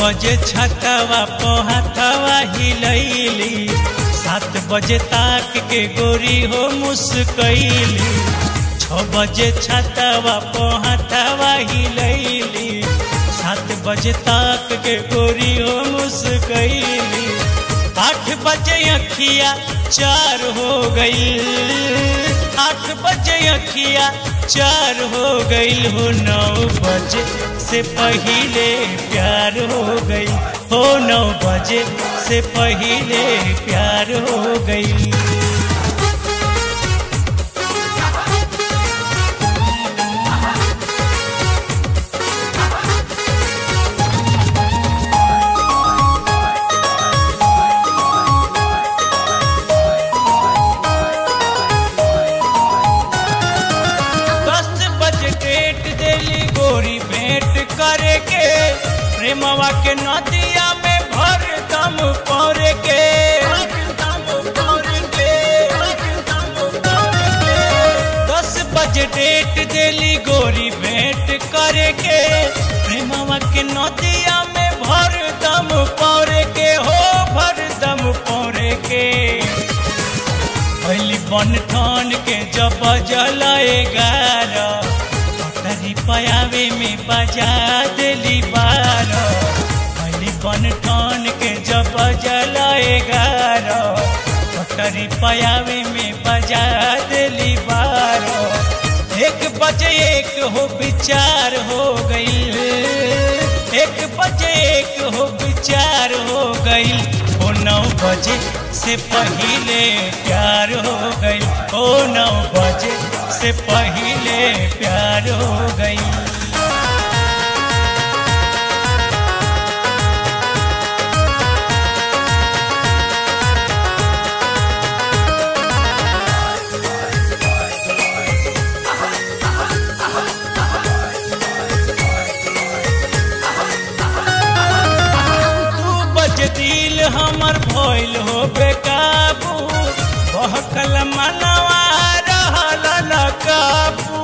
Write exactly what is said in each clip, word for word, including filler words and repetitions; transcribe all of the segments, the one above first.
बजे छतवा पहाथवा हिलैली, सात बजे ताक के गोरी हो मुस्कैली। छ बजे छतवा पहाथवा हिलैली, सात बजे ताक के गोरी हो मुस्कैली। आठ बजे अखिया चार हो गई, आठ बजे अखिया चार हो गई हो। नौ बजे से पहले प्यार हो गई हो, नौ बजे से पहले प्यार हो गई। करे के प्रेमवा के नदिया में भर दम पौरे के, दस बजे डेट देली गोरी भेंट करे के, प्रेमवा के नदिया में भर दम पौरे के हो, भर दम पौरे के। पहली बन ठान के जब जलाए गारा, पयावे में बजा दिली बारो। पहली बन ठान के जब जलाए गारो, पटरी पयावे में बजा दिली बारो। एक बजे एक हो विचार हो गई, एक बजे एक हो विचार हो गई ओ। नौ बजे से पहले प्यार हो गई ओ, नौ बजे से पहले प्यार हो गई। दिल हमर भइल हो बेकाबू, बहकल मनवा रहल न काबू।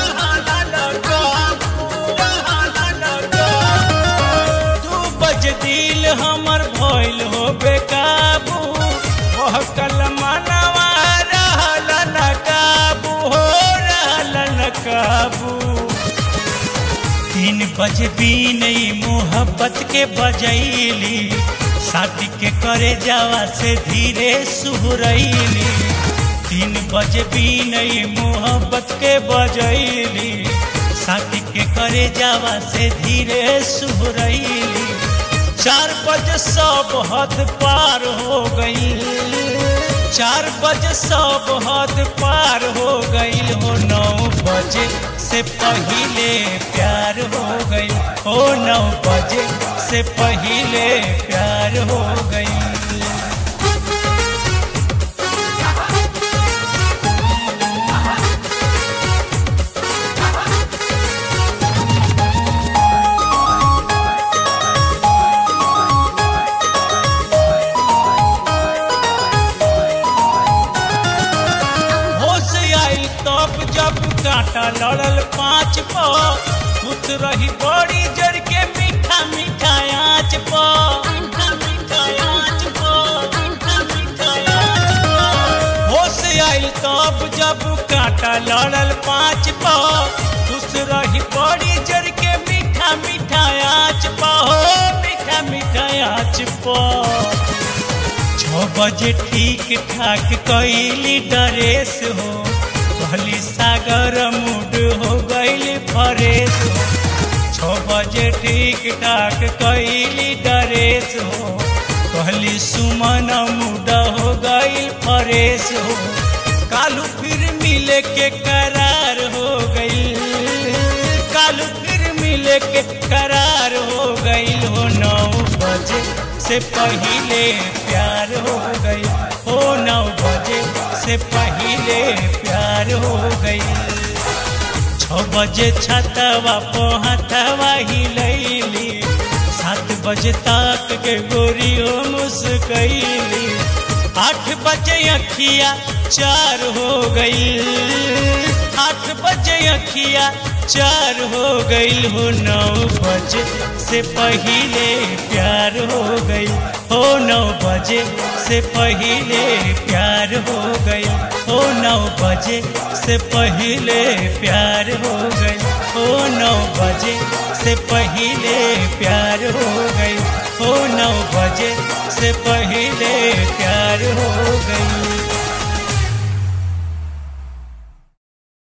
दू बज दिल हमर भइल हो बेकाबू, बहकल मनवा रहल न काबू हो, रहल न काबू। तीन बजे बीन मोहब्बत के बजैली, साथी के करे जावा से धीरे सुहरैली। तीन बजे बीन मोहब्बत के बजैली, साथी के करे जावा से धीरे सुहरैली। चार बजे सब हद पार हो गई, चार बजे सब हद पार हो गई हो। नौ बजे से पहले प्यार हो गई हो, नौ बजे से पहले प्यार हो गई। जब कांटा लड़ल पाँच पो, खुद रही बड़ी जर के मीठा मीठा आँच पो। होश आइल तब जब कांटा लड़ल पाँच पो, खुश रही बड़ी जर के मीठा मीठा आँच पो, मीठा मीठा आँच पो। छः बजे ठीक ठाक कैली ड्रेस हो, कहली सागर मूड हो गई फरेश हो। छः बजे ठीक ठाक कैली ड्रेस हो, कहली सुमन मूड हो गई फरेश हो। कालू फिर मिले के करार हो गई, कालू फिर मिले के करार हो गई हो। नौ बजे से पहले प्यार हो गई हो, नौ बजे से पहले प्यार हो गई। छः बजे छतवा पहाथवा हिलैली, सात बजे ताक के गोरी हो मुस्कैली। आठ बजे अखिया चार हो गई, आठ बजे अखिया चार हो गईल हो, नौ बजे से पहले प्यार हो गई हो, नौ बजे से पहले प्यार हो गई हो, नौ बजे से पहले प्यार हो गई हो, नौ बजे से पहले प्यार हो गई हो, नौ बजे से पहले प्यार हो गई।